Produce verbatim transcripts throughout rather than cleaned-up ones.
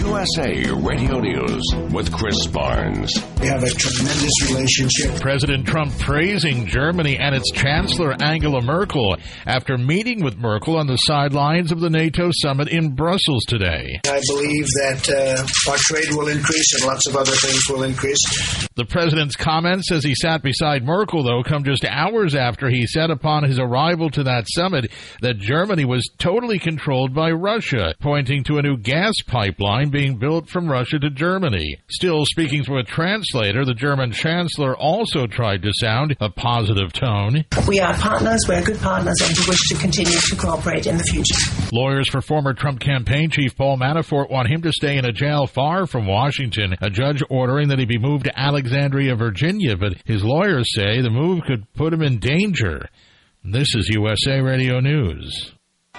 U S A Radio News with Chris Barnes. We have a tremendous relationship. President Trump praising Germany and its Chancellor Angela Merkel after meeting with Merkel on the sidelines of the NATO summit in Brussels today. I believe that uh, our trade will increase and lots of other things will increase. The president's comments as he sat beside Merkel, though, come just hours after he said upon his arrival to that summit that Germany was totally controlled by Russia, pointing to a new gas pipeline being built from Russia to Germany. Still, speaking through a translator, the German chancellor also tried to sound a positive tone. We are partners, we're good partners, and we wish to continue to cooperate in the future. Lawyers for former Trump campaign chief Paul Manafort want him to stay in a jail far from Washington, a judge ordering that he be moved to Alexandria, Virginia, but his lawyers say the move could put him in danger. This is U S A Radio News.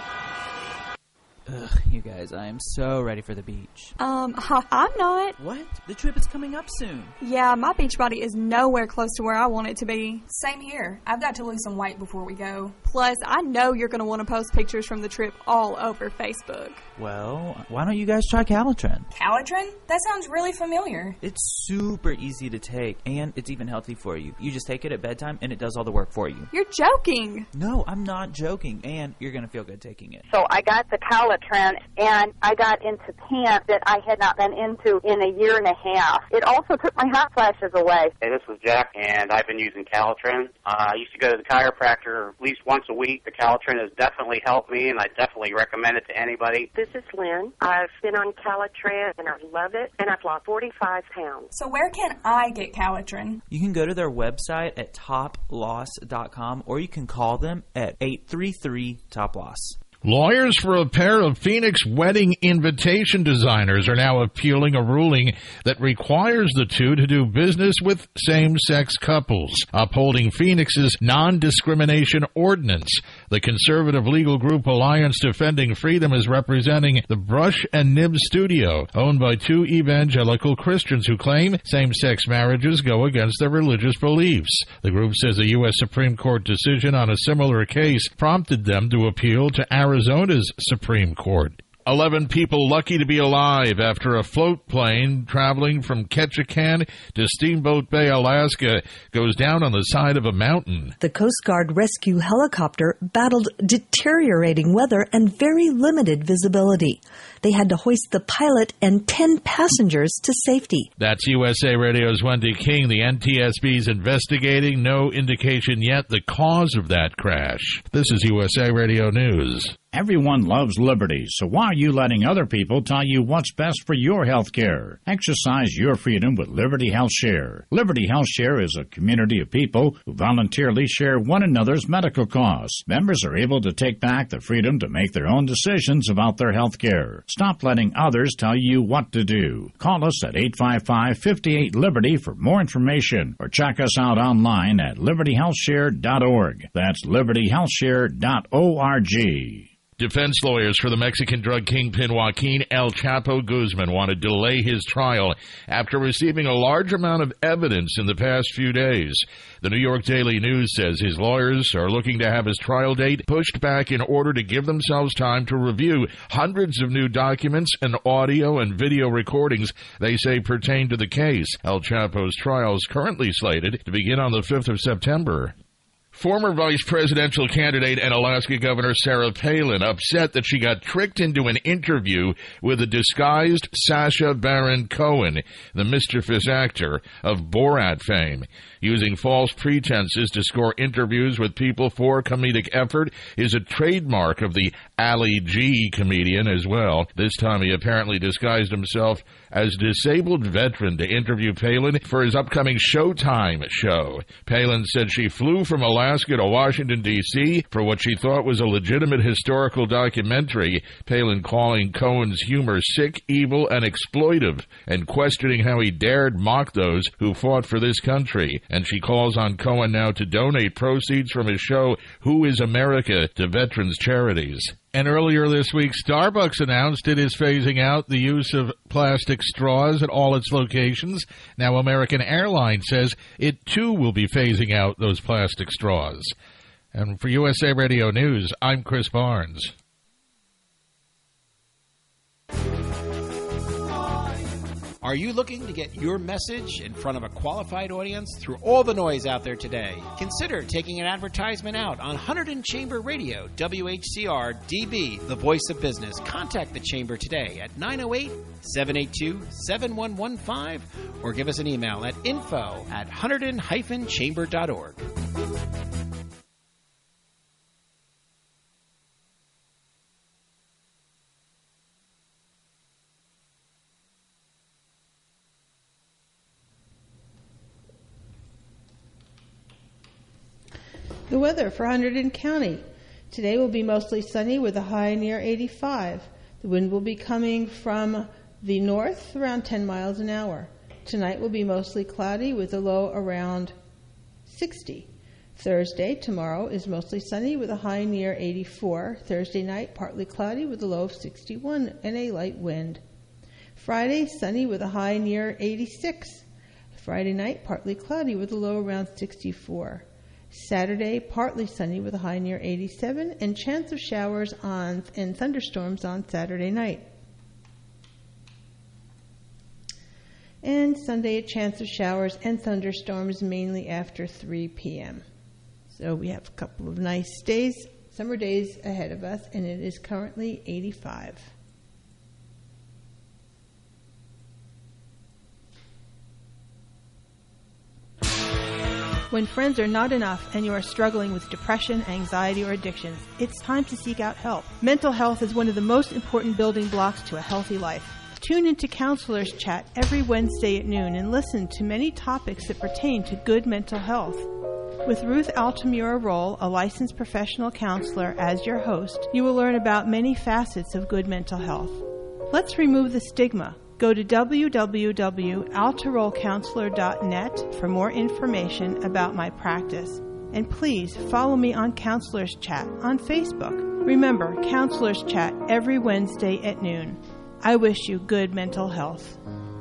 Ugh, you guys, I am so ready for the beach. Um, I'm not. What? The trip is coming up soon. Yeah, my beach body is nowhere close to where I want it to be. Same here. I've got to lose some weight before we go. Plus, I know you're going to want to post pictures from the trip all over Facebook. Well, why don't you guys try Calitrin? Calitrin? That sounds really familiar. It's super easy to take, and it's even healthy for you. You just take it at bedtime, and it does all the work for you. You're joking. No, I'm not joking, and you're going to feel good taking it. So I got the Calitrin, and I got into pants that I had not been into in a year and a half. It also took my hot flashes away. Hey, this is Jack, and I've been using Calitrin. Uh, I used to go to the chiropractor at least once a week. The Calitrin has definitely helped me, and I definitely recommend it to anybody. This is Lynn. I've been on Calitrin, and I love it, and I've lost forty-five pounds. So where can I get Calitrin? You can go to their website at top loss dot com, or you can call them at eight three three top loss. Lawyers for a pair of Phoenix wedding invitation designers are now appealing a ruling that requires the two to do business with same-sex couples, upholding Phoenix's non-discrimination ordinance. The conservative legal group Alliance Defending Freedom is representing the Brush and Nib Studio, owned by two evangelical Christians who claim same-sex marriages go against their religious beliefs. The group says a U S Supreme Court decision on a similar case prompted them to appeal to Arizona's Supreme Court. Eleven people lucky to be alive after a float plane traveling from Ketchikan to Steamboat Bay, Alaska, goes down on the side of a mountain. The Coast Guard rescue helicopter battled deteriorating weather and very limited visibility. They had to hoist the pilot and ten passengers to safety. That's U S A Radio's Wendy King. The N T S B is investigating. No indication yet the cause of that crash. This is U S A Radio News. Everyone loves liberty, so why are you letting other people tell you what's best for your health care? Exercise your freedom with Liberty Health Share. Liberty Health Share is a community of people who voluntarily share one another's medical costs. Members are able to take back the freedom to make their own decisions about their health care. Stop letting others tell you what to do. Call us at eight five five, five eight, Liberty for more information, or check us out online at liberty health share dot org. That's liberty health share dot org. Defense lawyers for the Mexican drug kingpin Joaquin El Chapo Guzman want to delay his trial after receiving a large amount of evidence in the past few days. The New York Daily News says his lawyers are looking to have his trial date pushed back in order to give themselves time to review hundreds of new documents and audio and video recordings they say pertain to the case. El Chapo's trial is currently slated to begin on the fifth of September. Former vice presidential candidate and Alaska Governor Sarah Palin upset that she got tricked into an interview with a disguised Sacha Baron Cohen, the mischievous actor of Borat fame. Using false pretenses to score interviews with people for comedic effort is a trademark of the Ali G comedian as well. This time he apparently disguised himself as disabled veteran to interview Palin for his upcoming Showtime show. Palin said she flew from Alaska to Washington, D C for what she thought was a legitimate historical documentary, Palin calling Cohen's humor sick, evil, and exploitive, and questioning how he dared mock those who fought for this country. And she calls on Cohen now to donate proceeds from his show, Who is America, to veterans charities. And earlier this week, Starbucks announced it is phasing out the use of plastic straws at all its locations. Now American Airlines says it too will be phasing out those plastic straws. And for U S A Radio News, I'm Chris Barnes. Are you looking to get your message in front of a qualified audience through all the noise out there today? Consider taking an advertisement out on Hunterdon Chamber Radio, W H C R D B, the voice of business. Contact the Chamber today at nine oh eight, seven eight two, seven one one five or give us an email at info at hunterdon dash chamber dot org. The weather for Hunterdon County. Today will be mostly sunny with a high near eighty-five. The wind will be coming from the north around ten miles an hour. Tonight will be mostly cloudy with a low around sixty. Thursday, tomorrow, is mostly sunny with a high near eighty-four. Thursday night, partly cloudy with a low of sixty-one and a light wind. Friday, sunny with a high near eighty-six. Friday night, partly cloudy with a low around sixty-four. Saturday, partly sunny with a high near eighty-seven, and chance of showers on and thunderstorms on Saturday night. And Sunday, a chance of showers and thunderstorms mainly after three p.m. So we have a couple of nice days, summer days ahead of us, and it is currently eighty-five. When friends are not enough and you are struggling with depression, anxiety, or addictions, it's time to seek out help. Mental health is one of the most important building blocks to a healthy life. Tune into Counselors Chat every Wednesday at noon and listen to many topics that pertain to good mental health. With Ruth Altamura Roll, a licensed professional counselor, as your host, you will learn about many facets of good mental health. Let's remove the stigma. Go to w w w dot altaroll counselor dot net for more information about my practice. And please follow me on Counselors Chat on Facebook. Remember, Counselors Chat every Wednesday at noon. I wish you good mental health.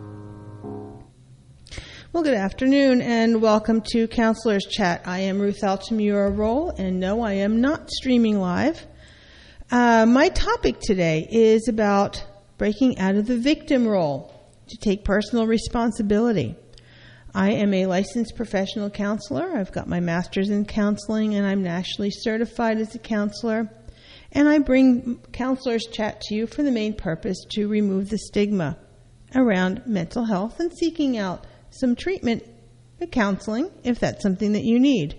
Well, good afternoon and welcome to Counselors Chat. I am Ruth Altamura Roll, and no, I am not streaming live. Uh, my topic today is about breaking out of the victim role to take personal responsibility. I am a licensed professional counselor. I've got my master's in counseling, and I'm nationally certified as a counselor. And I bring Counselors Chat to you for the main purpose to remove the stigma around mental health and seeking out some treatment and counseling if that's something that you need.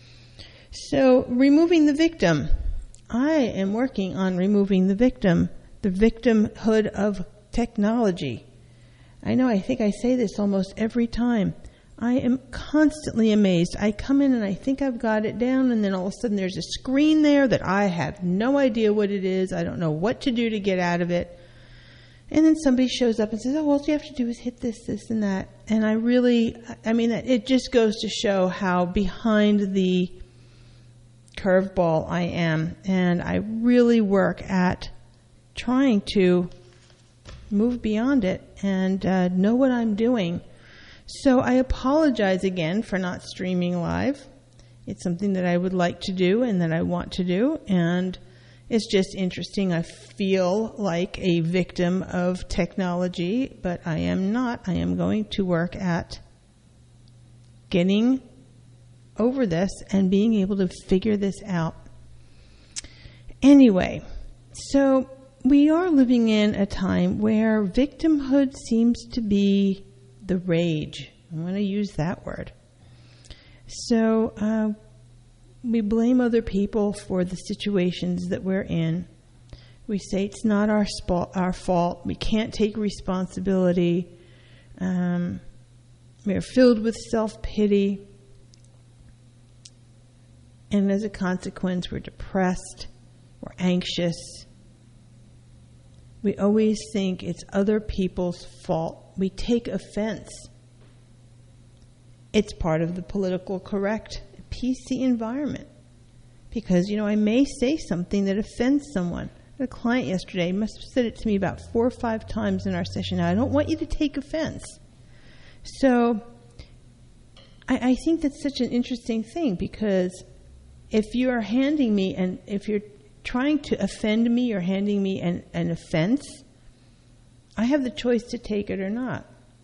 So, removing the victim. I am working on removing the victim. The victimhood of technology. I know, I think I say this almost every time. I am constantly amazed. I come in and I think I've got it down, and then all of a sudden there's a screen there that I have no idea what it is. I don't know what to do to get out of it. And then somebody shows up and says, oh, all you have to do is hit this, this, and that. And I really, I mean, it just goes to show how behind the curveball I am. And I really work at trying to move beyond it and uh, know what I'm doing. So I apologize again for not streaming live. It's something that I would like to do and that I want to do, and it's just interesting. I feel like a victim of technology, but I am not. I am going to work at getting over this and being able to figure this out. Anyway, so we are living in a time where victimhood seems to be the rage. I'm going to use that word. So uh, we blame other people for the situations that we're in. We say it's not our, sp- our fault. We can't take responsibility. Um, we're filled with self-pity. And as a consequence, we're depressed. We're anxious. We always think it's other people's fault. We take offense. It's part of the political correct P C environment. Because, you know, I may say something that offends someone. A client yesterday must have said it to me about four or five times in our session. Now, I don't want you to take offense. So I, I think that's such an interesting thing, because if you are handing me, and if you're trying to offend me or handing me an, an offense, I have the choice to take it or not.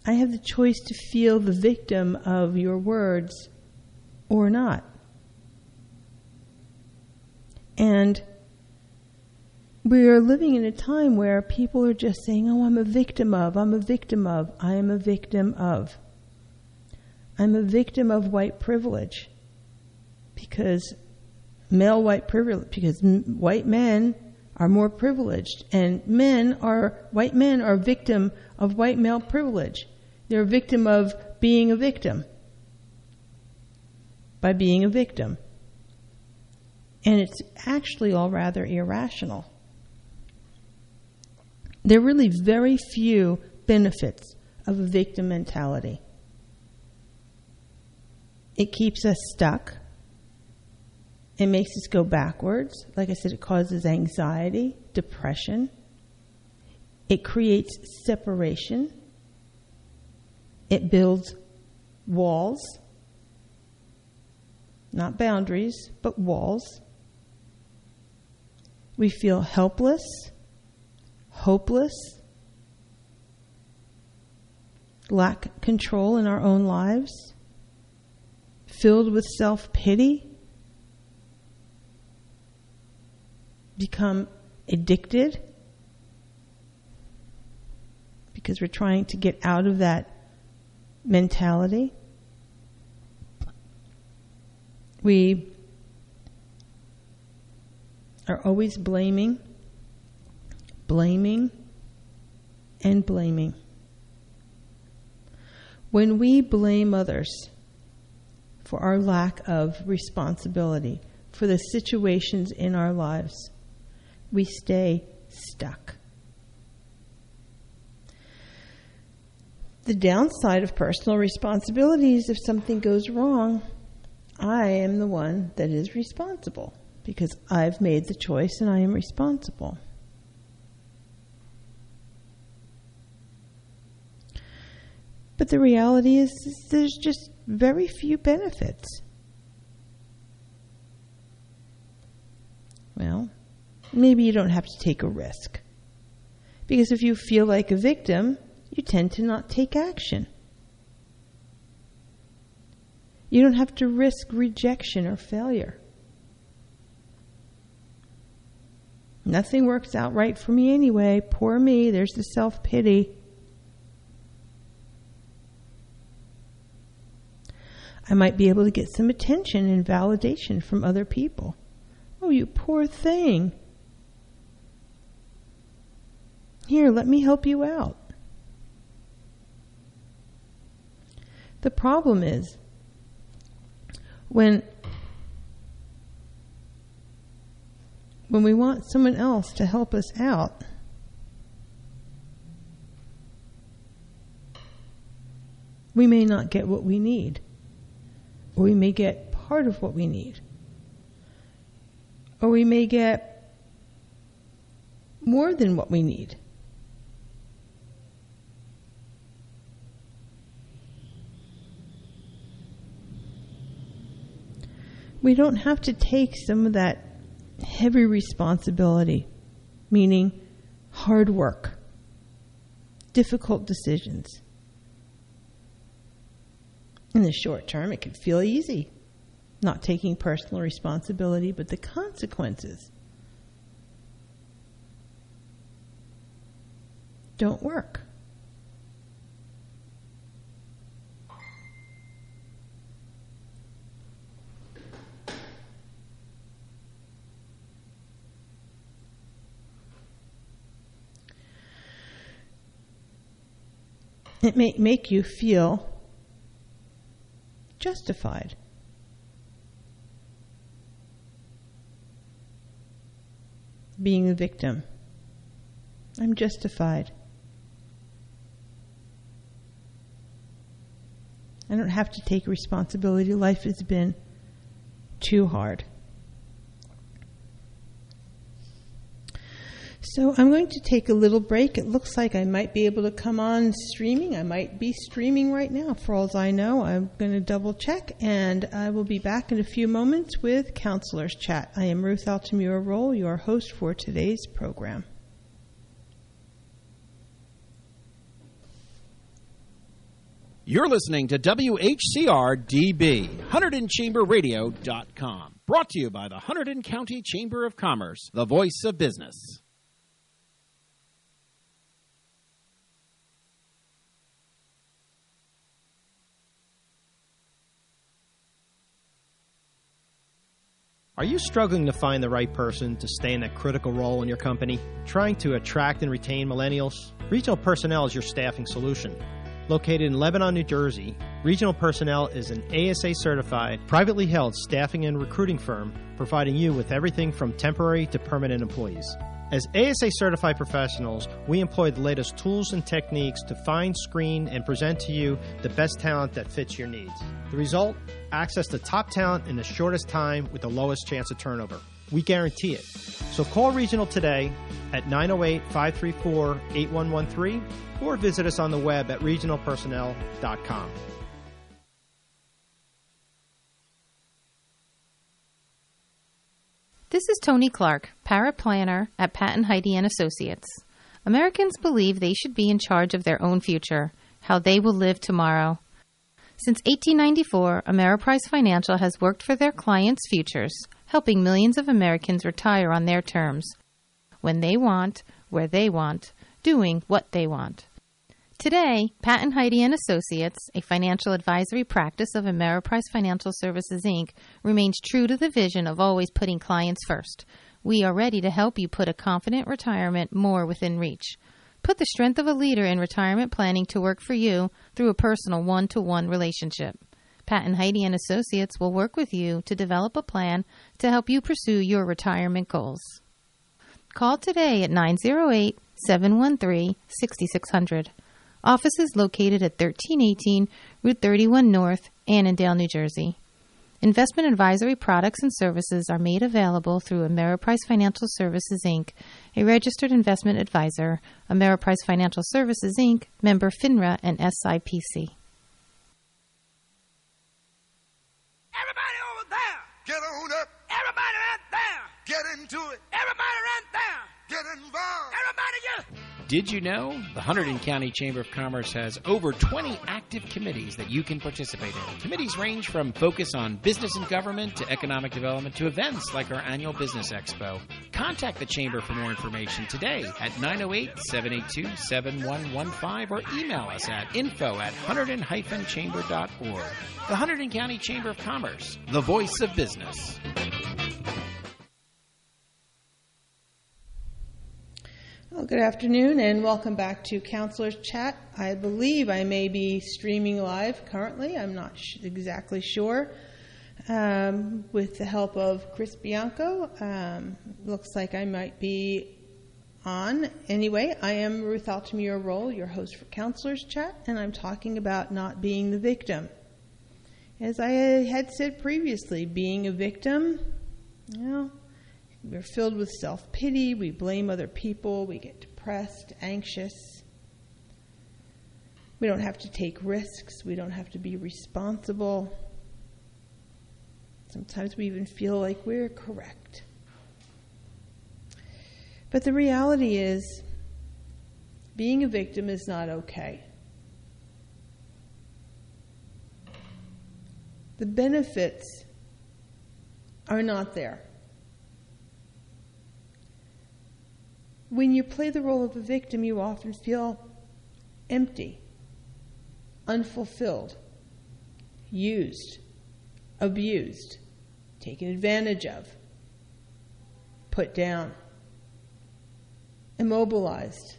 I have the choice to feel the victim of your words or not. And we are living in a time where people are just saying, oh, I'm a victim of, I'm a victim of, I am a victim of. I'm a victim of white privilege. Because male white privilege, because m- white men are more privileged, and men are, white men are victim of white male privilege. They're a victim of being a victim. By being a victim. And it's actually all rather irrational. There are really very few benefits of a victim mentality. It keeps us stuck. It makes us go backwards. Like I said, it causes anxiety, depression. It creates separation. It builds walls. Not boundaries, but walls. We feel helpless, hopeless, lack control in our own lives, filled with self-pity, become addicted because we're trying to get out of that mentality. We are always blaming, blaming, and blaming. When we blame others for our lack of responsibility, for the situations in our lives, we stay stuck. The downside of personal responsibility is if something goes wrong, I am the one that is responsible because I've made the choice and I am responsible. But the reality is, is there's just very few benefits. Well, maybe you don't have to take a risk. Because if you feel like a victim, you tend to not take action. You don't have to risk rejection or failure. Nothing works out right for me anyway. Poor me. There's the self-pity. I might be able to get some attention and validation from other people. Oh, you poor thing. Here, let me help you out. The problem is, when when we want someone else to help us out, we may not get what we need. Or we may get part of what we need. Or we may get more than what we need. We don't have to take some of that heavy responsibility, meaning hard work, difficult decisions. In the short term, it can feel easy, not taking personal responsibility, but the consequences don't work. It may make you feel justified. Being a victim. I'm justified. I don't have to take responsibility. Life has been too hard. So I'm going to take a little break. It looks like I might be able to come on streaming. I might be streaming right now. For all I know, I'm going to double check, and I will be back in a few moments with Counselor's Chat. I am Ruth Altamura Roll, your host for today's program. You're listening to W H C R D B, Hunterdon Chamber Radio dot com. Brought to you by the Hunterdon County Chamber of Commerce, the voice of business. Are you struggling to find the right person to stay in a critical role in your company? Trying to attract and retain millennials? Regional Personnel is your staffing solution. Located in Lebanon, New Jersey, Regional Personnel is an A S A-certified, privately held staffing and recruiting firm providing you with everything from temporary to permanent employees. As A S A-certified professionals, we employ the latest tools and techniques to find, screen, and present to you the best talent that fits your needs. The result? Access to top talent in the shortest time with the lowest chance of turnover. We guarantee it. So call Regional today at nine oh eight, five three four, eight one one three or visit us on the web at regional personnel dot com. This is Tony Clark, paraplanner at Patton Heidi and Associates. Americans believe they should be in charge of their own future, how they will live tomorrow. Since eighteen ninety-four, Ameriprise Financial has worked for their clients' futures, helping millions of Americans retire on their terms, when they want, where they want, doing what they want. Today, Patton Heidi and Associates, a financial advisory practice of Ameriprise Financial Services, Incorporated, remains true to the vision of always putting clients first. We are ready to help you put a confident retirement more within reach. Put the strength of a leader in retirement planning to work for you through a personal one-to-one relationship. Patton Heidi and Associates will work with you to develop a plan to help you pursue your retirement goals. Call today at nine oh eight, seven one three, six six zero zero. Office is located at thirteen eighteen Route thirty-one North, Annandale, New Jersey. Investment advisory products and services are made available through Ameriprise Financial Services, Incorporated, a registered investment advisor, Ameriprise Financial Services, Incorporated, member FINRA and S I P C. Everybody over there, get on up. Everybody right there, get into it. Everybody right there, get involved. Everybody just... Did you know the Hunterdon County Chamber of Commerce has over twenty active committees that you can participate in? Committees range from focus on business and government to economic development to events like our annual Business Expo. Contact the Chamber for more information today at nine oh eight, seven eight two, seven one one five or email us at info at hunterdon dash chamber dot org. The Hunterdon County Chamber of Commerce, the voice of business. Well, good afternoon and welcome back to Counselor's Chat. I believe I may be streaming live currently. I'm not sh- exactly sure. Um, with the help of Chris Bianco, um, looks like I might be on. Anyway, I am Ruth Altamira Roll, your host for Counselor's Chat, and I'm talking about not being the victim. As I had said previously, being a victim, you know, we're filled with self-pity, we blame other people, we get depressed, anxious. We don't have to take risks, we don't have to be responsible. Sometimes we even feel like we're correct. But the reality is, being a victim is not okay. The benefits are not there. When you play the role of a victim, you often feel empty, unfulfilled, used, abused, taken advantage of, put down, immobilized.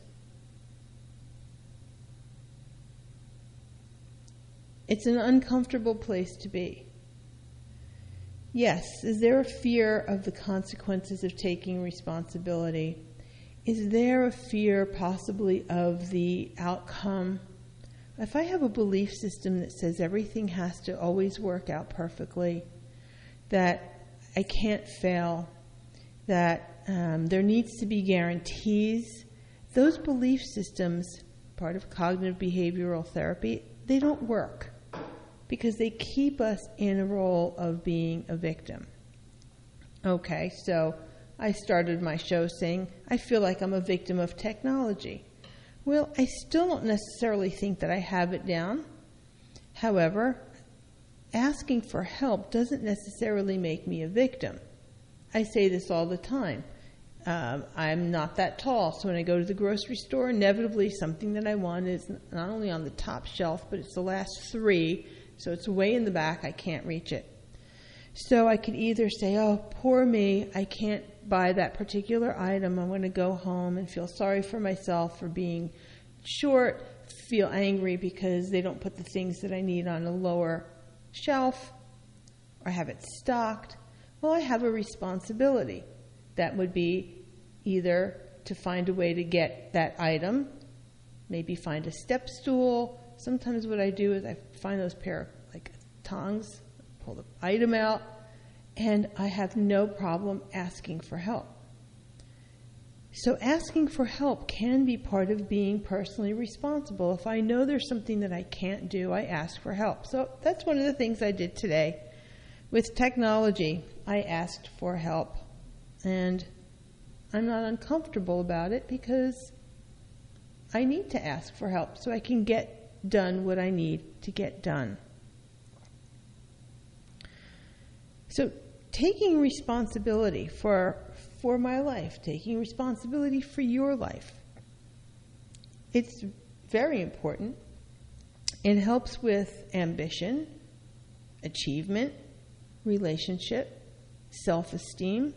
It's an uncomfortable place to be. Yes, is there a fear of the consequences of taking responsibility? Is there a fear possibly of the outcome? If I have a belief system that says everything has to always work out perfectly, that I can't fail, that um, there needs to be guarantees, those belief systems, part of cognitive behavioral therapy, they don't work because they keep us in a role of being a victim. Okay, so I started my show saying, I feel like I'm a victim of technology. Well, I still don't necessarily think that I have it down. However, asking for help doesn't necessarily make me a victim. I say this all the time. Um, I'm not that tall, so when I go to the grocery store, inevitably something that I want is not only on the top shelf, but it's the last three, so it's way in the back, I can't reach it. So I could either say, oh, poor me, I can't buy that particular item, I'm going to go home and feel sorry for myself for being short, feel angry because they don't put the things that I need on a lower shelf, or have it stocked. Well, I have a responsibility. That would be either to find a way to get that item, maybe find a step stool. Sometimes what I do is I find those pair of like tongs, pull the item out, and I have no problem asking for help. So asking for help can be part of being personally responsible. If I know there's something that I can't do, I ask for help. So that's one of the things I did today. With technology, I asked for help. And I'm not uncomfortable about it because I need to ask for help so I can get done what I need to get done. So taking responsibility for for my life, taking responsibility for your life, it's very important. It helps with ambition, achievement, relationship, self-esteem.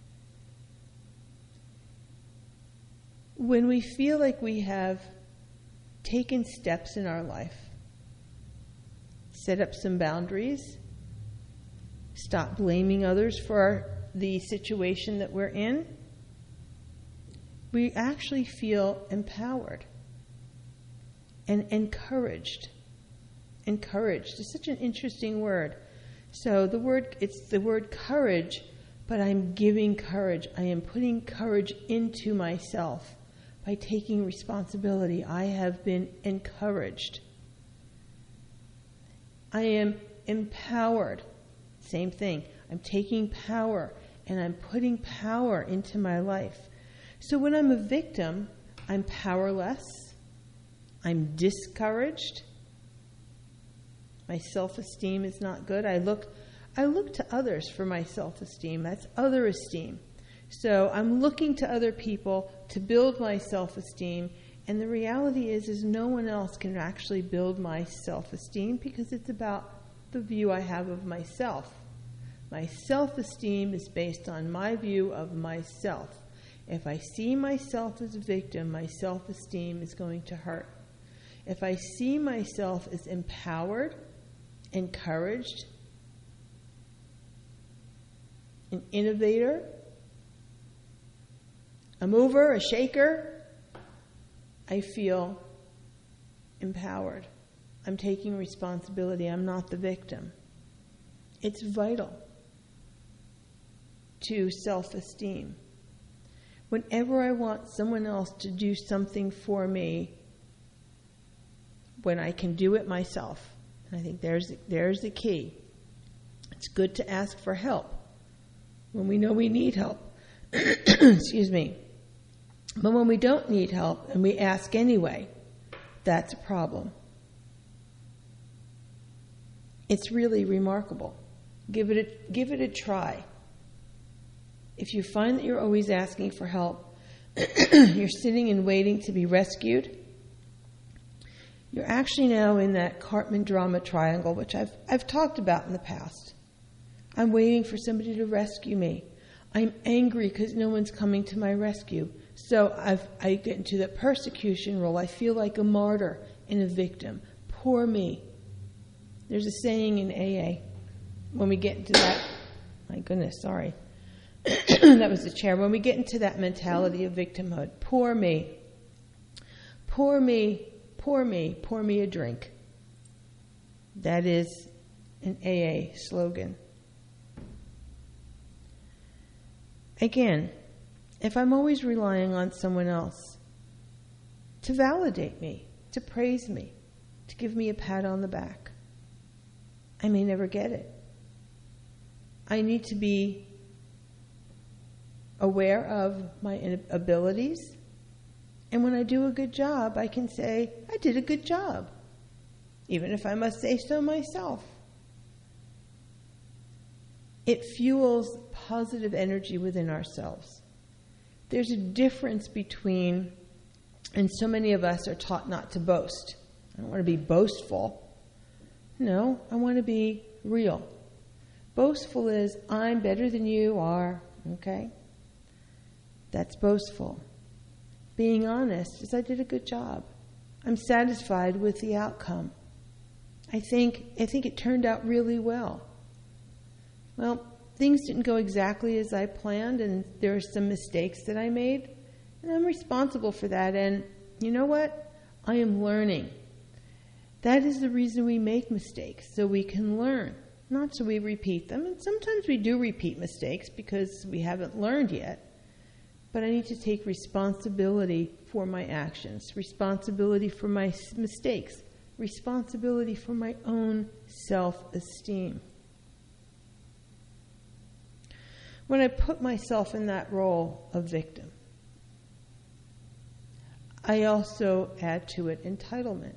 When we feel like we have taken steps in our life, set up some boundaries, stop blaming others for our, the situation that we're in, we actually feel empowered and encouraged. Encouraged is such an interesting word. So the word, it's the word courage, but I'm giving courage. I am putting courage into myself. By taking responsibility, I have been encouraged. I am empowered. Same thing. I'm taking power and I'm putting power into my life. So when I'm a victim, I'm powerless. I'm discouraged. My self-esteem is not good. I look, I look to others for my self-esteem. That's other esteem. So I'm looking to other people to build my self-esteem, and the reality is, is no one else can actually build my self-esteem because it's about the view I have of myself. My self-esteem is based on my view of myself. If I see myself as a victim, my self-esteem is going to hurt. If I see myself as empowered, encouraged, an innovator, a mover, a shaker, I feel empowered. I'm taking responsibility. I'm not the victim. It's vital to self-esteem. Whenever I want someone else to do something for me, when I can do it myself, and I think there's there's the key. It's good to ask for help when we know we need help. Excuse me. But when we don't need help and we ask anyway, that's a problem. It's really remarkable. Give it a, give it a try. If you find that you're always asking for help, you're sitting and waiting to be rescued, you're actually now in that Cartman drama triangle, which I've I've talked about in the past. I'm waiting for somebody to rescue me. I'm angry because no one's coming to my rescue. So I've, I get into the persecution role. I feel like a martyr and a victim. Poor me. There's a saying in A A. When we get into that, my goodness, sorry. That was the chair. When we get into that mentality of victimhood, poor me. Poor me, poor me, pour me a drink. That is an A A slogan. Again, if I'm always relying on someone else to validate me, to praise me, to give me a pat on the back, I may never get it. I need to be aware of my abilities, and when I do a good job, I can say, I did a good job. even if I must say so myself. It fuels positive energy within ourselves. There's a difference between, and so many of us are taught not to boast. I don't want to be boastful. No, I want to be real. Boastful is, I'm better than you are, okay? That's boastful. Being honest is, I did a good job. I'm satisfied with the outcome. I think I think it turned out really well. Well, things didn't go exactly as I planned, and there are some mistakes that I made, and I'm responsible for that. And you know what? I am learning. That is the reason we make mistakes, so we can learn, not so we repeat them. And sometimes we do repeat mistakes because we haven't learned yet. But I need to take responsibility for my actions, responsibility for my mistakes, responsibility for my own self-esteem. When I put myself in that role of victim, I also add to it entitlement.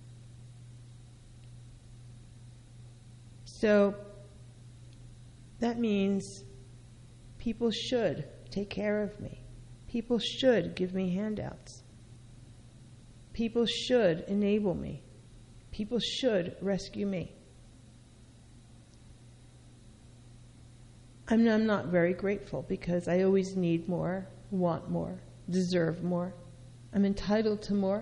So that means people should take care of me. People should give me handouts. People should enable me. People should rescue me. I'm, I'm not very grateful because I always need more, want more, deserve more. I'm entitled to more.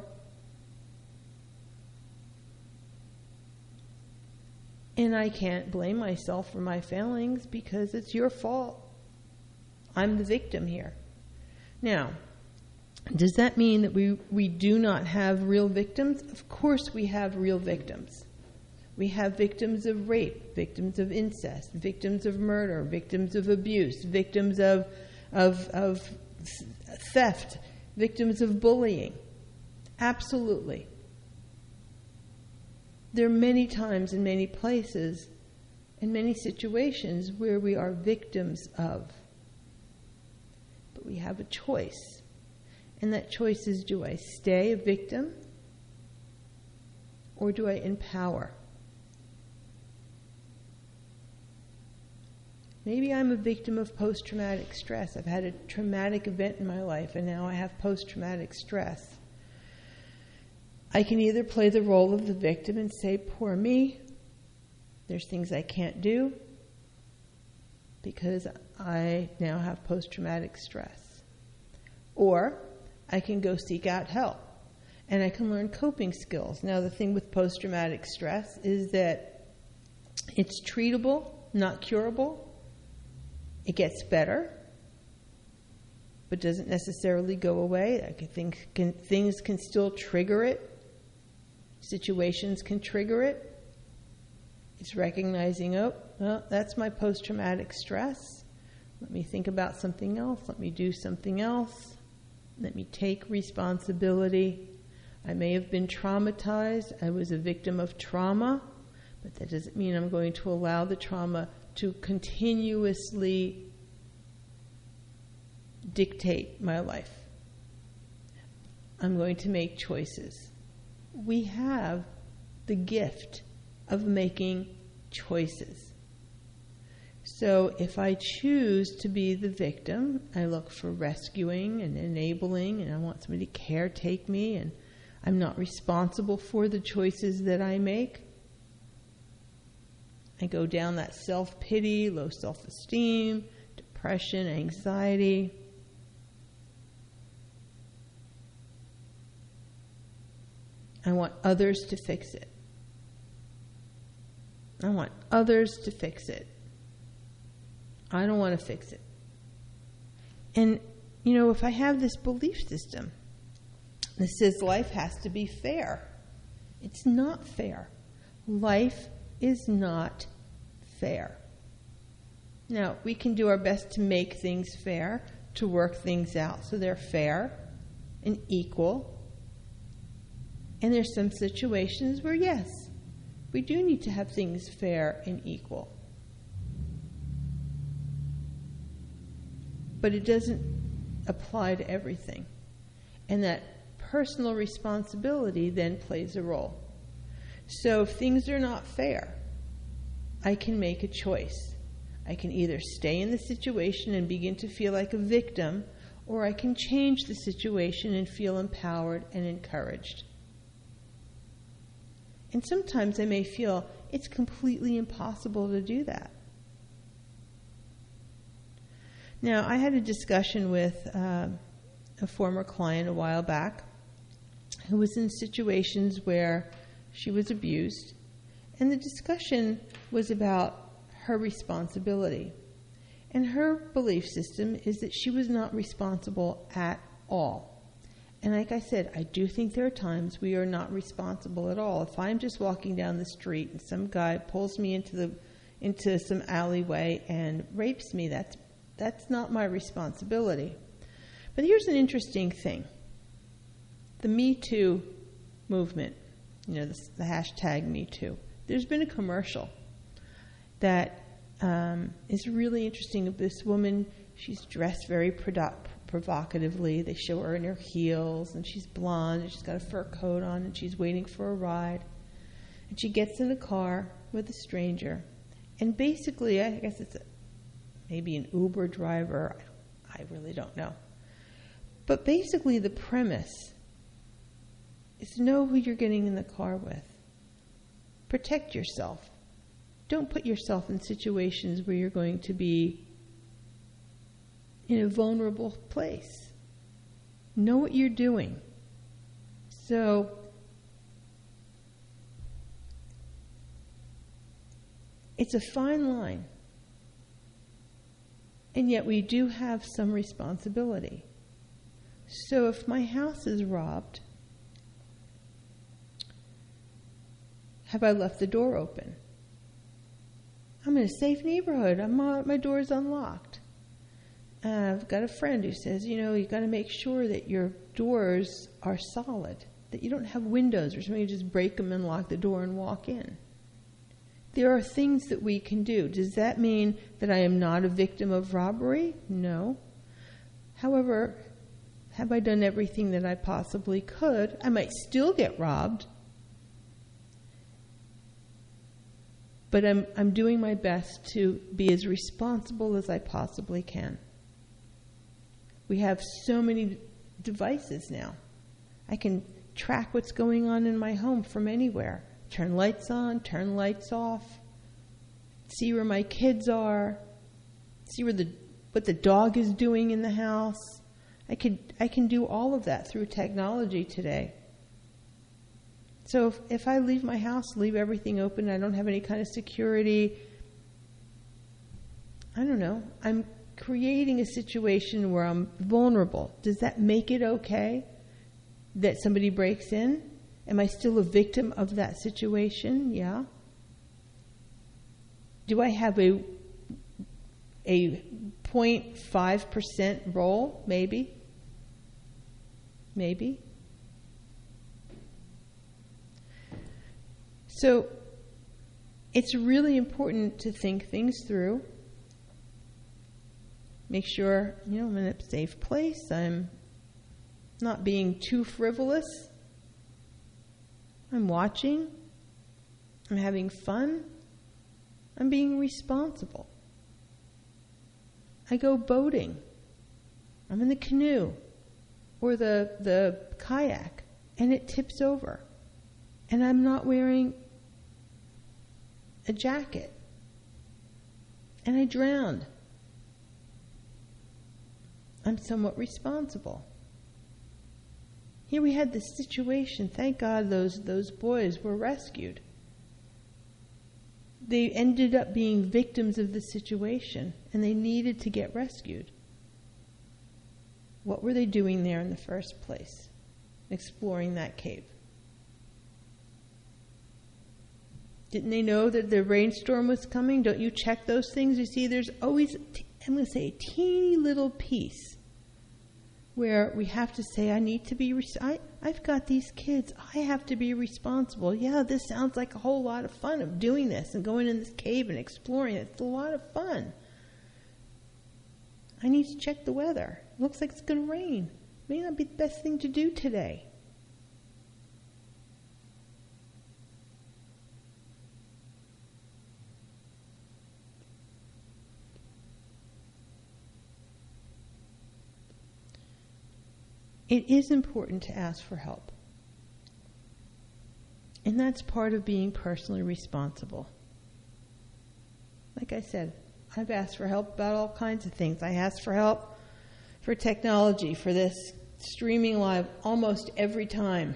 And I can't blame myself for my failings because it's your fault. I'm the victim here. Now, does that mean that we, we do not have real victims? Of course we have real victims. We have victims of rape, victims of incest, victims of murder, victims of abuse, victims of, of, of theft, victims of bullying. Absolutely. There are many times in many places, in many situations where we are victims of. But we have a choice. And that choice is, do I stay a victim or do I empower? Maybe I'm a victim of post-traumatic stress. I've had a traumatic event in my life and now I have post-traumatic stress. I can either play the role of the victim and say, poor me, there's things I can't do because I now have post-traumatic stress. Or I can go seek out help and I can learn coping skills. Now, the thing with post-traumatic stress is that it's treatable, not curable. It gets better, but doesn't necessarily go away. I can think can, things can still trigger it. Situations can trigger it. It's recognizing, oh, well, that's my post-traumatic stress. Let me think about something else. Let me do something else. Let me take responsibility. I may have been traumatized. I was a victim of trauma, but that doesn't mean I'm going to allow the trauma to continuously dictate my life. I'm going to make choices. We have the gift of making choices. So if I choose to be the victim, I look for rescuing and enabling, and I want somebody to caretake me, and I'm not responsible for the choices that I make. I go down that self-pity, low self-esteem, depression, anxiety. I want others to fix it. I want others to fix it. I don't want to fix it. And, you know, if I have this belief system that says life has to be fair, it's not fair. Life is not fair. Now, we can do our best to make things fair, to work things out so they're fair and equal. And there's some situations where, yes, we do need to have things fair and equal. But it doesn't apply to everything. And that personal responsibility then plays a role. So if things are not fair, I can make a choice. I can either stay in the situation and begin to feel like a victim, or I can change the situation and feel empowered and encouraged. And sometimes I may feel it's completely impossible to do that. Now, I had a discussion with uh, a former client a while back who was in situations where she was abused, and the discussion was about her responsibility. And her belief system is that she was not responsible at all. And like I said, I do think there are times we are not responsible at all. If I'm just walking down the street and some guy pulls me into the into some alleyway and rapes me, that's that's not my responsibility. But here's an interesting thing. The Me Too movement, you know, the, the hashtag Me Too. There's been a commercial that um, is really interesting of this woman. She's dressed very produ- provocatively. They show her in her heels, and she's blonde, and she's got a fur coat on, and she's waiting for a ride. And she gets in a car with a stranger. And basically, I guess it's a, maybe an Uber driver. I, I really don't know. But basically, the premise is to know who you're getting in the car with. Protect yourself. Don't put yourself in situations where you're going to be in a vulnerable place. Know what you're doing. So, it's a fine line. And yet we do have some responsibility. So if my house is robbed, have I left the door open? I'm in a safe neighborhood. I'm not, my door is unlocked. Uh, I've got a friend who says, you know, you've got to make sure that your doors are solid, that you don't have windows or something. You just break them and lock the door and walk in. There are things that we can do. Does that mean that I am not a victim of robbery? No. However, have I done everything that I possibly could? I might still get robbed. But I'm I'm doing my best to be as responsible as I possibly can. We have so many devices now. I can track what's going on in my home from anywhere. Turn lights on, turn lights off, see where my kids are, see where the what the dog is doing in the house. I could I can do all of that through technology today. So if, if I leave my house, leave everything open, I don't have any kind of security, I don't know, I'm creating a situation where I'm vulnerable. Does that make it okay that somebody breaks in? Am I still a victim of that situation? Yeah. Do I have a a zero point five percent role? Maybe. Maybe. So it's really important to think things through. Make sure, you know, I'm in a safe place. I'm not being too frivolous. I'm watching. I'm having fun. I'm being responsible. I go boating. I'm in the canoe or the the kayak, and it tips over. And I'm not wearing a jacket. And I drowned. I'm somewhat responsible. Here we had this situation. Thank God those those boys were rescued. They ended up being victims of the situation, and they needed to get rescued. What were they doing there in the first place? Exploring that cave. Didn't they know that the rainstorm was coming? Don't you check those things? You see, there's always, I'm going to say, a teeny little piece where we have to say, I need to be, res- I, I've got these kids. I have to be responsible. Yeah, this sounds like a whole lot of fun of doing this and going in this cave and exploring it. It's a lot of fun. I need to check the weather. It looks like it's going to rain. May not be the best thing to do today. it is important to ask for help. And that's part of being personally responsible. Like I said, I've asked for help about all kinds of things. I asked for help for technology, for this streaming live almost every time.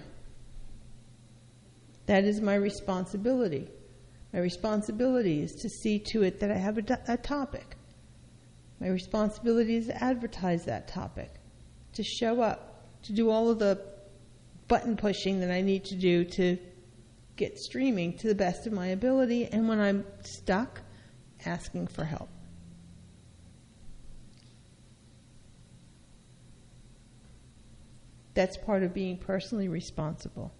That is my responsibility. My responsibility is to see to it that I have a, a topic. My responsibility is to advertise that topic, to show up, to do all of the button pushing that I need to do to get streaming to the best of my ability, and when I'm stuck, asking for help. That's part of being personally responsible.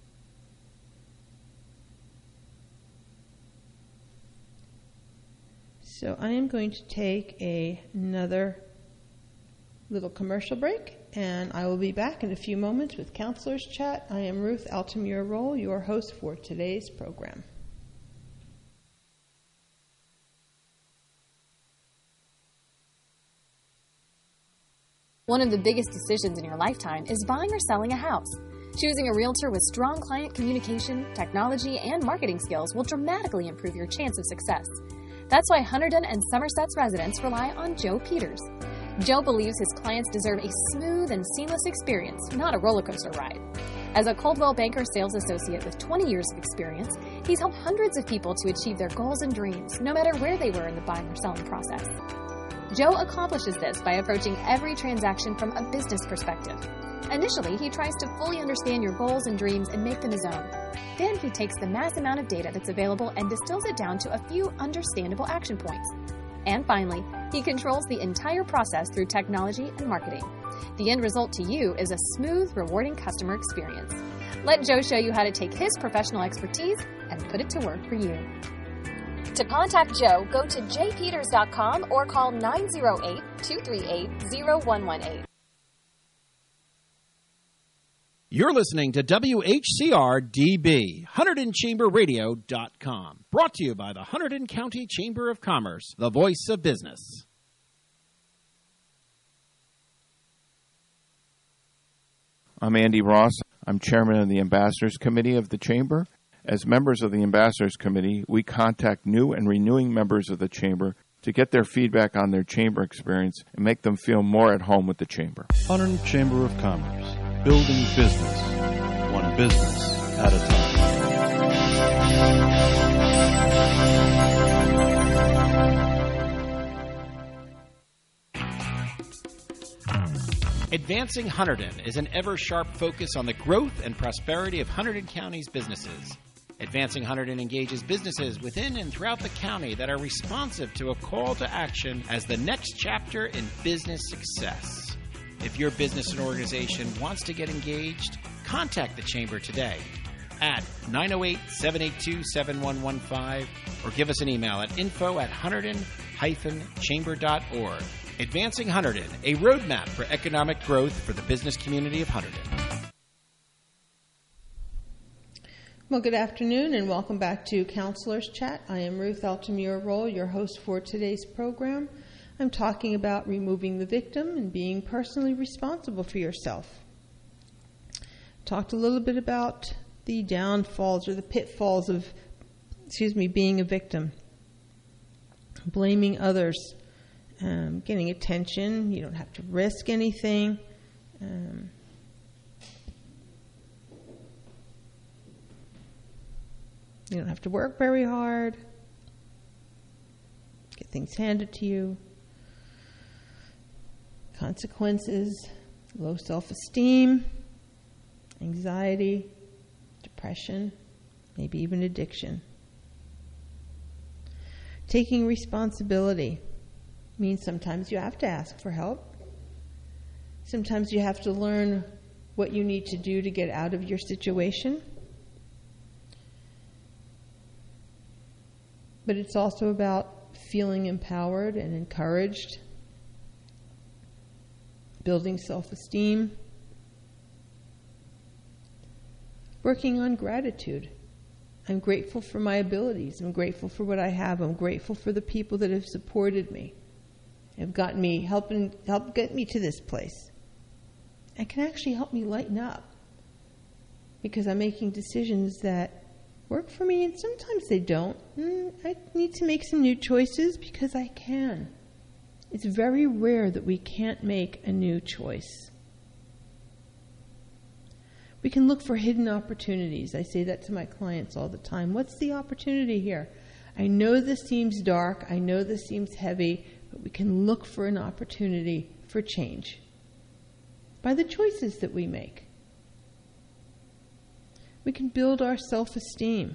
So I am going to take a, another little commercial break, and I will be back in a few moments with Counselor's Chat. I am Ruth Altamura-Roll, your host for today's program. One of the biggest decisions in your lifetime is buying or selling a house. Choosing a realtor with strong client communication, technology, and marketing skills will dramatically improve your chance of success. That's why Hunterdon and Somerset's residents rely on Joe Peters. Joe believes his clients deserve a smooth and seamless experience, not a roller coaster ride. As a Coldwell Banker sales associate with twenty years of experience, he's helped hundreds of people to achieve their goals and dreams, no matter where they were in the buying or selling process. Joe accomplishes this by approaching every transaction from a business perspective. Initially, he tries to fully understand your goals and dreams and make them his own. Then he takes the mass amount of data that's available and distills it down to a few understandable action points. And finally, he controls the entire process through technology and marketing. The end result to you is a smooth, rewarding customer experience. Let Joe show you how to take his professional expertise and put it to work for you. To contact Joe, go to j peters dot com or call nine zero eight, two three eight, zero one one eight. You're listening to W H C R D B, Hunterdon Chamber Radio dot com. Brought to you by the Hunterdon County Chamber of Commerce, the voice of business. I'm Andy Ross. I'm chairman of the Ambassadors Committee of the Chamber. As members of the Ambassadors Committee, we contact new and renewing members of the Chamber to get their feedback on their Chamber experience and make them feel more at home with the Chamber. Hunterdon Chamber of Commerce, building business, one business at a time. Advancing Hunterdon is an ever-sharp focus on the growth and prosperity of Hunterdon County's businesses. Advancing Hunterdon engages businesses within and throughout the county that are responsive to a call to action as the next chapter in business success. If your business and organization wants to get engaged, contact the Chamber today at nine oh eight, seven eight two, seven one one five or give us an email at info at hunterdon dash chamber dot org. Advancing Hunterdon, a roadmap for economic growth for the business community of Hunterdon. Well, good afternoon and welcome back to Counselor's Chat. I am Ruth Altamura-Roll, your host for today's program. I'm talking about removing the victim and being personally responsible for yourself. Talked a little bit about the downfalls or the pitfalls of, excuse me, being a victim. Blaming others, um, getting attention. You don't have to risk anything. Um, you don't have to work very hard. Get things handed to you. Consequences, low self-esteem, anxiety, depression, maybe even addiction. Taking responsibility means sometimes you have to ask for help. Sometimes you have to learn what you need to do to get out of your situation. But it's also about feeling empowered and encouraged, building self-esteem, working on gratitude. I'm grateful for my abilities. I'm grateful for what I have. I'm grateful for the people that have supported me, have gotten me, helping, helped get me to this place. it can actually help me lighten up because I'm making decisions that work for me, and sometimes they don't. Mm, I need to make some new choices because I can. It's very rare that we can't make a new choice. We can look for hidden opportunities. I say that to my clients all the time. What's the opportunity here? I know this seems dark. I know this seems heavy, but we can look for an opportunity for change by the choices that we make. We can build our self-esteem.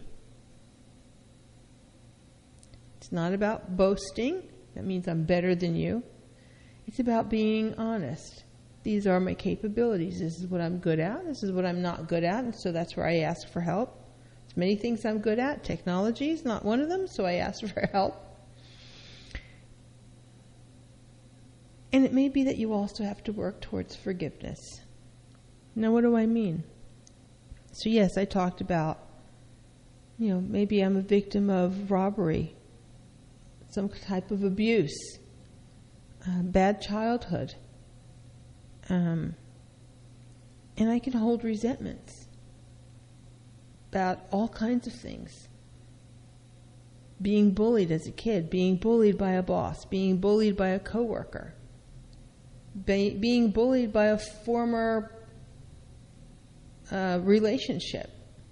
It's not about boasting. That means I'm better than you. It's about being honest. These are my capabilities. This is what I'm good at. This is what I'm not good at. And so that's where I ask for help. There's many things I'm good at. Technology is not one of them, so I ask for help. And it may be that you also have to work towards forgiveness. Now, what do I mean? So yes, I talked about, you know, maybe I'm a victim of robbery, some type of abuse, uh, bad childhood. Um, and I can hold resentments about all kinds of things. Being bullied as a kid, being bullied by a boss, being bullied by a coworker, be, being bullied by a former uh, relationship,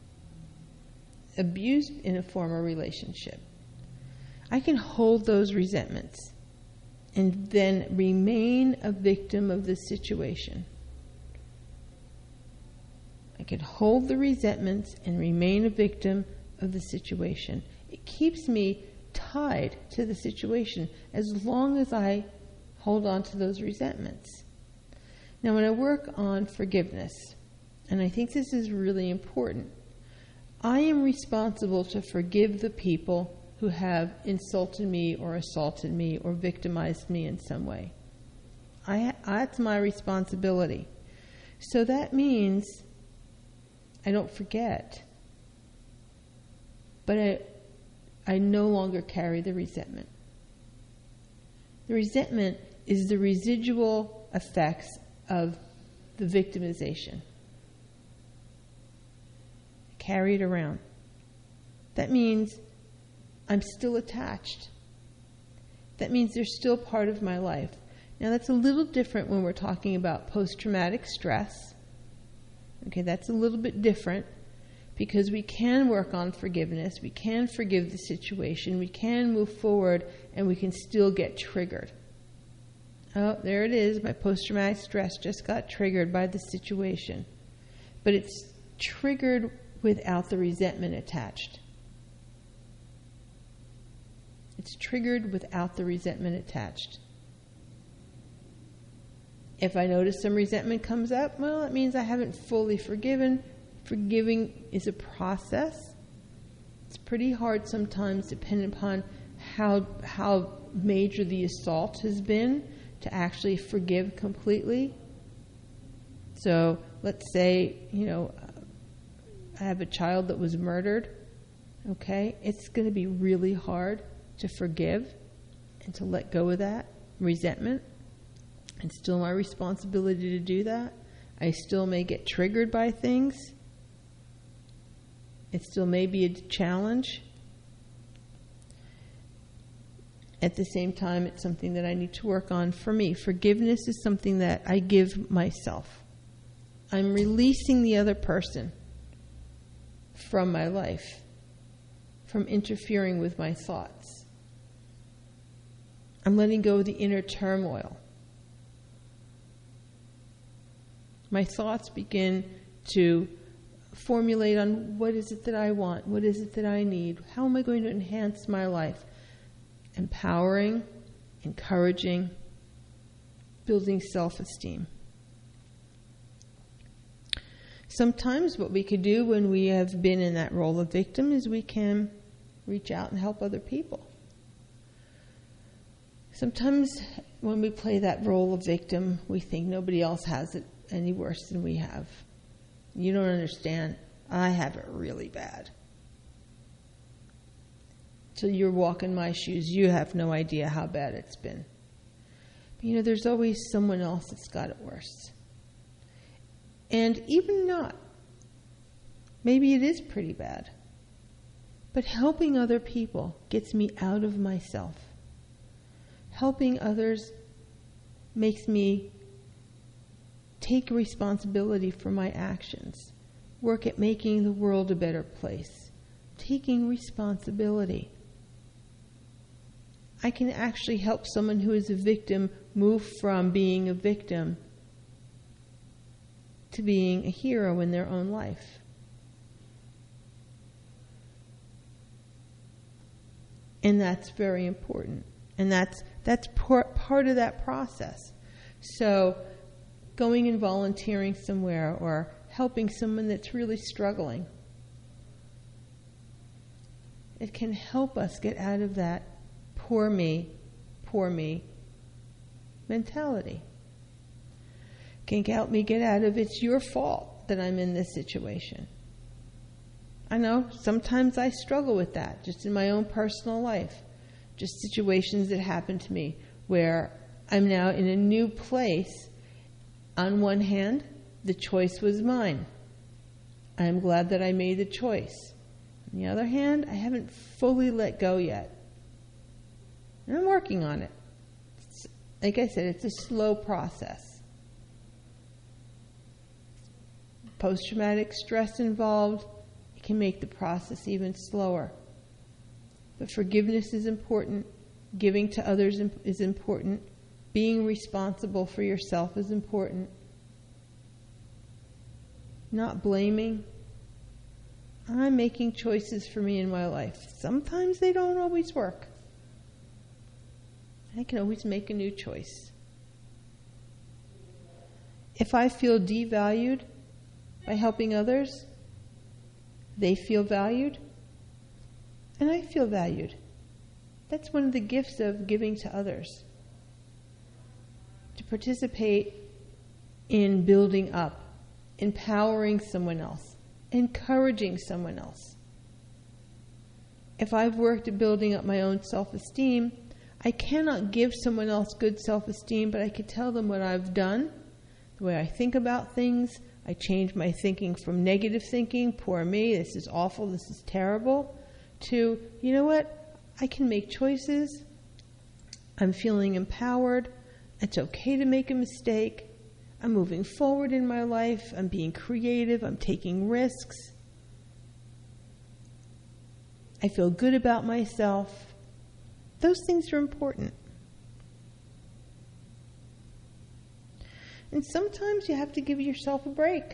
abused in a former relationship. I can hold those resentments and then remain a victim of the situation. I can hold the resentments and remain a victim of the situation. It keeps me tied to the situation as long as I hold on to those resentments. Now, when I work on forgiveness, and I think this is really important, I am responsible to forgive the people who have insulted me or assaulted me or victimized me in some way. I, that's my responsibility. So that means I don't forget, but I, I no longer carry the resentment. The resentment is the residual effects of the victimization. I carry it around. That means I'm still attached. That means they're still part of my life. Now, that's a little different when we're talking about post-traumatic stress. Okay, that's a little bit different because we can work on forgiveness. We can forgive the situation. We can move forward, and we can still get triggered. Oh, there it is. My post-traumatic stress just got triggered by the situation. But it's triggered without the resentment attached. It's triggered without the resentment attached. If I notice some resentment comes up, well, it means I haven't fully forgiven. Forgiving is a process. It's pretty hard sometimes, depending upon how how major the assault has been, to actually forgive completely. So let's say, you know, I have a child that was murdered. Okay, it's going to be really hard to forgive and to let go of that resentment. It's still my responsibility to do that. I still may get triggered by things. It still may be a challenge. At the same time, it's something that I need to work on for me. Forgiveness is something that I give myself. I'm releasing the other person from my life, from interfering with my thoughts. I'm letting go of the inner turmoil. My thoughts begin to formulate on what is it that I want, what is it that I need, how am I going to enhance my life? Empowering, encouraging, building self-esteem. Sometimes what we could do when we have been in that role of victim is we can reach out and help other people. Sometimes when we play that role of victim, we think nobody else has it any worse than we have. You don't understand. I have it really bad. Till you're walking my shoes, you have no idea how bad it's been. But you know, there's always someone else that's got it worse. And even not, maybe it is pretty bad, but helping other people gets me out of myself. Helping others makes me take responsibility for my actions, work at making the world a better place, taking responsibility. I can actually help someone who is a victim move from being a victim to being a hero in their own life. And that's very important. And that's that's part, part of that process. So going and volunteering somewhere or helping someone that's really struggling, it can help us get out of that poor me, poor me mentality. It can help me get out of it's your fault that I'm in this situation. I know sometimes I struggle with that just in my own personal life. Just situations that happen to me where I'm now in a new place. On one hand, the choice was mine. I'm glad that I made the choice. On the other hand, I haven't fully let go yet. And I'm working on it. It's, like I said, it's a slow process. Post-traumatic stress involved, it can make the process even slower. But forgiveness is important. Giving to others is important. Being responsible for yourself is important. Not blaming. I'm making choices for me in my life. Sometimes they don't always work. I can always make a new choice. If I feel devalued by helping others, they feel valued, and I feel valued. That's one of the gifts of giving to others. To participate in building up, empowering someone else, encouraging someone else. If I've worked at building up my own self-esteem, I cannot give someone else good self-esteem, but I can tell them what I've done, the way I think about things. I change my thinking from negative thinking, poor me, this is awful, this is terrible, to, you know what, I can make choices. I'm feeling empowered. It's okay to make a mistake. I'm moving forward in my life. I'm being creative. I'm taking risks. I feel good about myself. Those things are important. And sometimes you have to give yourself a break.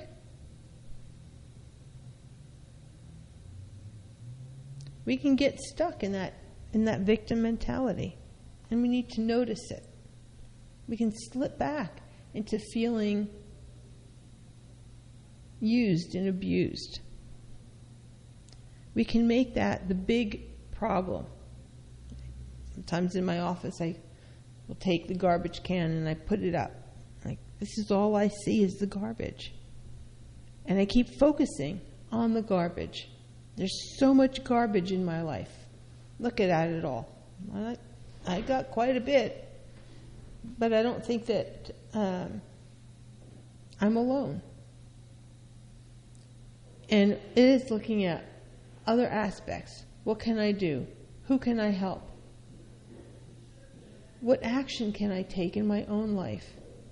We can get stuck in that in that victim mentality, and we need to notice it. We can slip back into feeling used and abused. We can make that the big problem. Sometimes in my office I will take the garbage can and I put it up. Like, this is all I see is the garbage. And I keep focusing on the garbage. There's so much garbage in my life. Look at it all. I, I got quite a bit, but I don't think that um, I'm alone. And it is looking at other aspects. What can I do? Who can I help? What action can I take in my own life?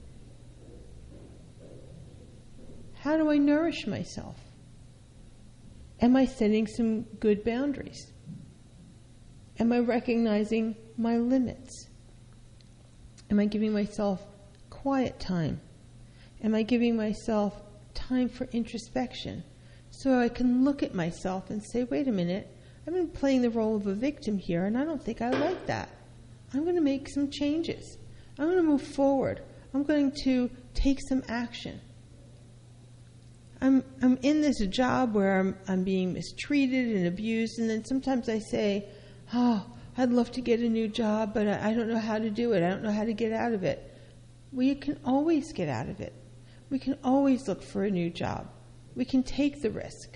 How do I nourish myself? Am I setting some good boundaries? Am I recognizing my limits? Am I giving myself quiet time? Am I giving myself time for introspection so I can look at myself and say, wait a minute, I've been playing the role of a victim here and I don't think I like that. I'm going to make some changes. I'm going to move forward. I'm going to take some action. I'm I'm in this job where I'm I'm being mistreated and abused, and then sometimes I say, oh, I'd love to get a new job, but I, I don't know how to do it. I don't know how to get out of it. We can always get out of it. We can always look for a new job. We can take the risk.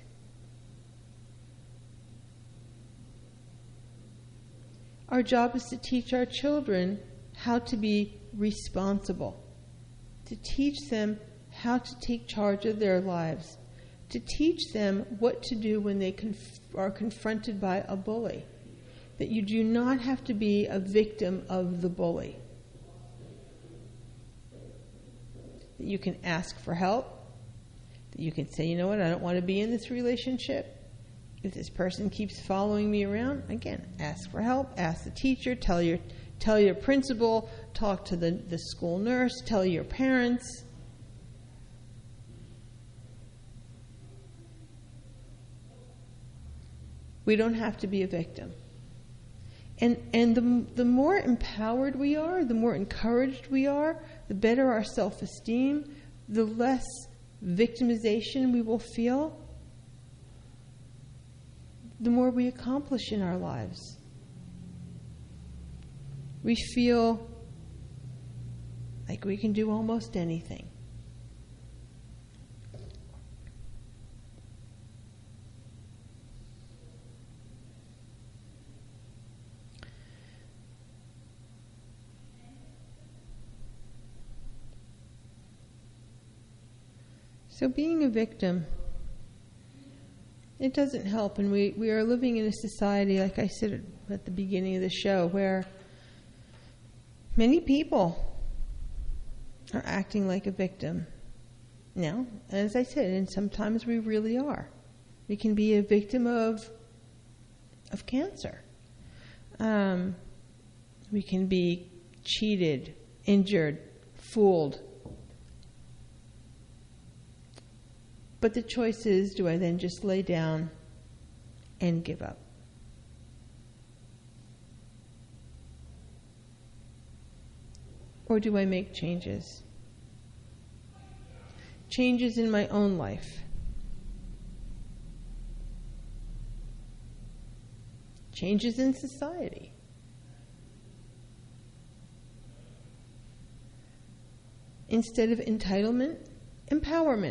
Our job is to teach our children how to be responsible, to teach them how to take charge of their lives, to teach them what to do when they conf- are confronted by a bully, that you do not have to be a victim of the bully, that you can ask for help, that you can say, you know what, I don't want to be in this relationship. If this person keeps following me around, again, ask for help, ask the teacher, tell your tell your principal, talk to the, the school nurse, tell your parents. We don't have to be a victim. And and the the more empowered we are, the more encouraged we are, the better our self-esteem, the less victimization we will feel, the more we accomplish in our lives. We feel like we can do almost anything. So being a victim, it doesn't help. And we, we are living in a society, like I said at the beginning of the show, where many people are acting like a victim. Now, as I said, and sometimes we really are. We can be a victim of of cancer. Um, we can be cheated, injured, fooled. But the choice is, do I then just lay down and give up? Or do I make changes? Changes in my own life. Changes in society. Instead of entitlement, empowerment.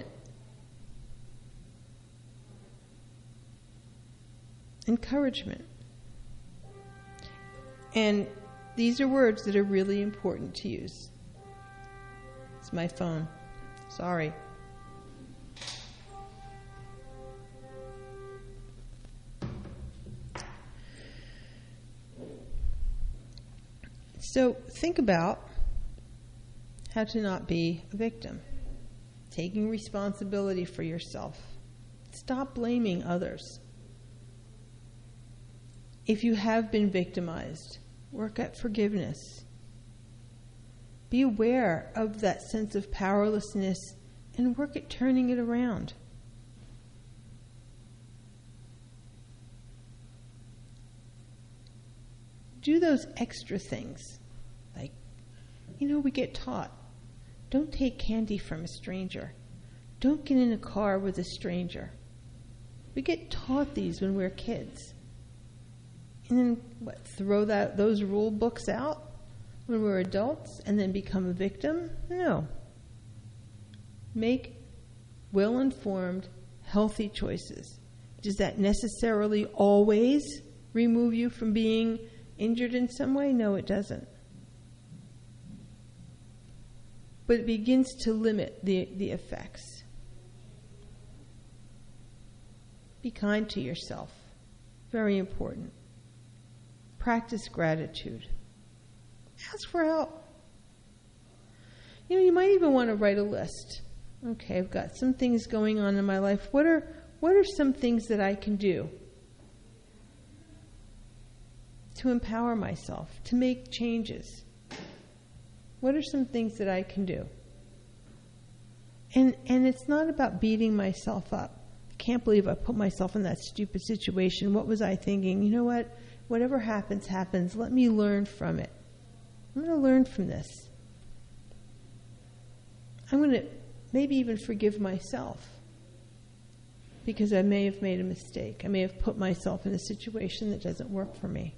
Encouragement. And these are words that are really important to use. It's my phone. Sorry. So think about how to not be a victim. Taking responsibility for yourself. Stop blaming others. If you have been victimized, work at forgiveness. Be aware of that sense of powerlessness and work at turning it around. Do those extra things. Like, you know, we get taught, don't take candy from a stranger. Don't get in a car with a stranger. We get taught these when we're kids. And then, what, throw that those rule books out when we're adults and then become a victim? No. Make well-informed, healthy choices. Does that necessarily always remove you from being injured in some way? No, it doesn't. But it begins to limit the, the effects. Be kind to yourself. Very important. Practice gratitude. Ask for help. You know, you might even want to write a list. Okay, I've got some things going on in my life. What are what are some things that I can do to empower myself, to make changes? What are some things that I can do? And and it's not about beating myself up. I can't believe I put myself in that stupid situation. What was I thinking? You know what? Whatever happens, happens. Let me learn from it. I'm going to learn from this. I'm going to maybe even forgive myself because I may have made a mistake. I may have put myself in a situation that doesn't work for me.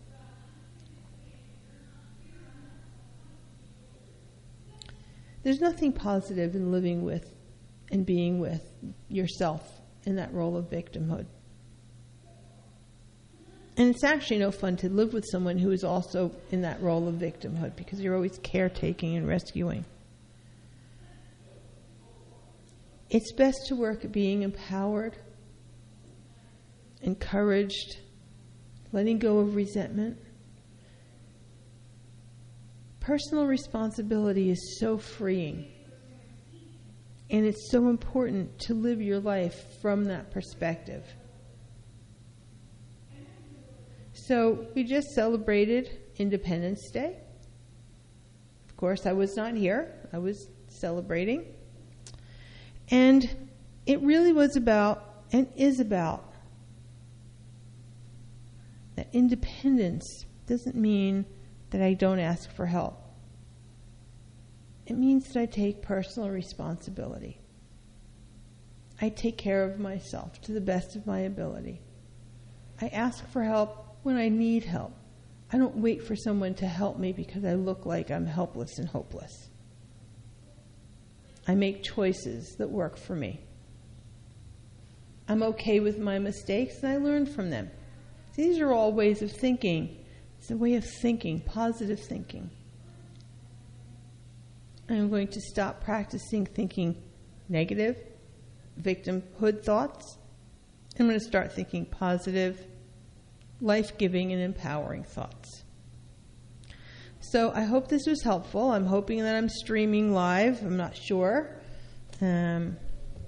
There's nothing positive in living with and being with yourself in that role of victimhood. And it's actually no fun to live with someone who is also in that role of victimhood because you're always caretaking and rescuing. It's best to work at being empowered, encouraged, letting go of resentment. Personal responsibility is so freeing. And it's so important to live your life from that perspective. So we just celebrated Independence Day. Of course, I was not here. I was celebrating. And it really was about, and is about, that independence doesn't mean that I don't ask for help. It means that I take personal responsibility. I take care of myself to the best of my ability. I ask for help when I need help. I don't wait for someone to help me because I look like I'm helpless and hopeless. I make choices that work for me. I'm okay with my mistakes and I learn from them. These are all ways of thinking. It's a way of thinking, positive thinking. I'm going to stop practicing thinking negative, victimhood thoughts. I'm going to start thinking positive, life-giving, and empowering thoughts. So I hope this was helpful. I'm hoping that I'm streaming live. I'm not sure. Um,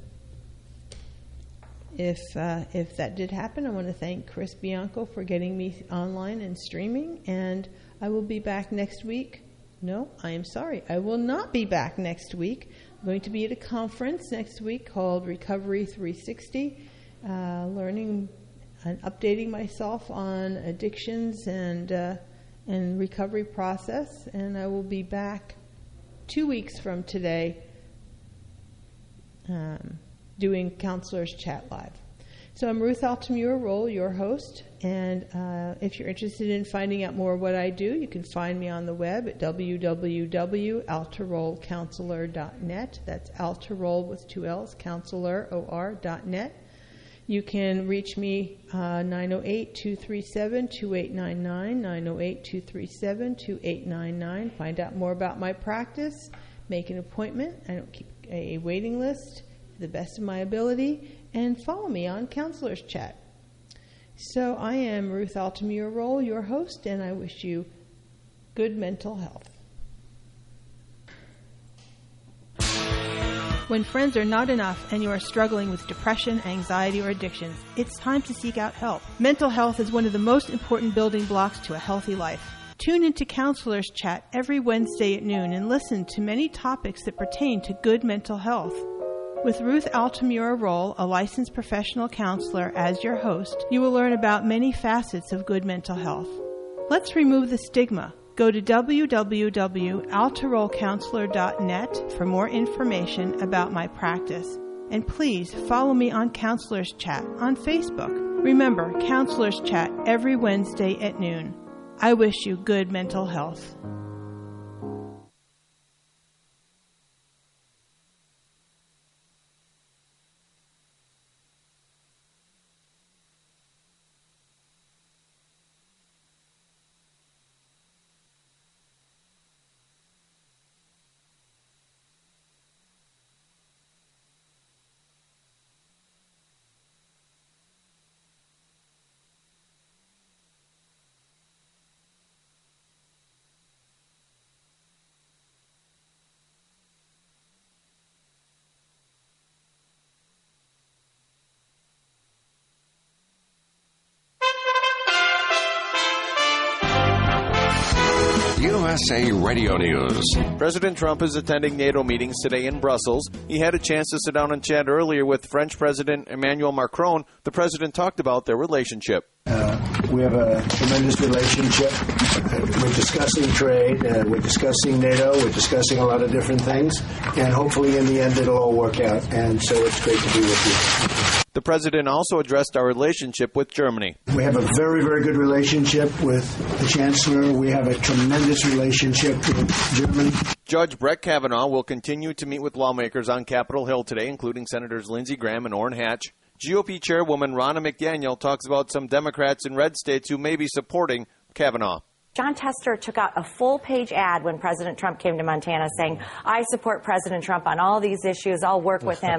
if uh, if that did happen, I want to thank Chris Bianco for getting me online and streaming. And I will be back next week. No, I am sorry. I will not be back next week. I'm going to be at a conference next week called Recovery three sixty, uh, learning and updating myself on addictions and uh, and recovery process. And I will be back two weeks from today um, doing Counselors Chat Live. So I'm Ruth Altamura-Roll, your host, and uh, if you're interested in finding out more what I do, you can find me on the web at w w w dot altaroll counselor dot net. That's Altaroll with two L's, counselor, O R, dot net. You can reach me uh, nine oh eight, two three seven, two eight nine nine, nine oh eight, two three seven, two eight nine nine. Find out more about my practice, make an appointment. I don't keep a waiting list to the best of my ability. And follow me on Counselors Chat. So I am Ruth Altamura-Roll, your host, and I wish you good mental health. When friends are not enough and you are struggling with depression, anxiety, or addictions, it's time to seek out help. Mental health is one of the most important building blocks to a healthy life. Tune into Counselors Chat every Wednesday at noon and listen to many topics that pertain to good mental health. With Ruth Altamura-Roll, a licensed professional counselor, as your host, you will learn about many facets of good mental health. Let's remove the stigma. Go to w w w dot altaroll counselor dot net for more information about my practice. And please follow me on Counselors Chat on Facebook. Remember, Counselors Chat every Wednesday at noon. I wish you good mental health. U S A Radio News. President Trump is attending NATO meetings today in Brussels. He had a chance to sit down and chat earlier with French President Emmanuel Macron. The president talked about their relationship. Uh, we have a tremendous relationship. We're discussing trade, uh, we're discussing NATO, we're discussing a lot of different things, and hopefully in the end it'll all work out, and so it's great to be with you. The president also addressed our relationship with Germany. We have a very, very good relationship with the Chancellor. We have a tremendous relationship with Germany. Judge Brett Kavanaugh will continue to meet with lawmakers on Capitol Hill today, including Senators Lindsey Graham and Orrin Hatch. G O P Chairwoman Ronna McDaniel talks about some Democrats in red states who may be supporting Kavanaugh. John Tester took out a full-page ad when President Trump came to Montana saying, I support President Trump on all these issues. I'll work with him.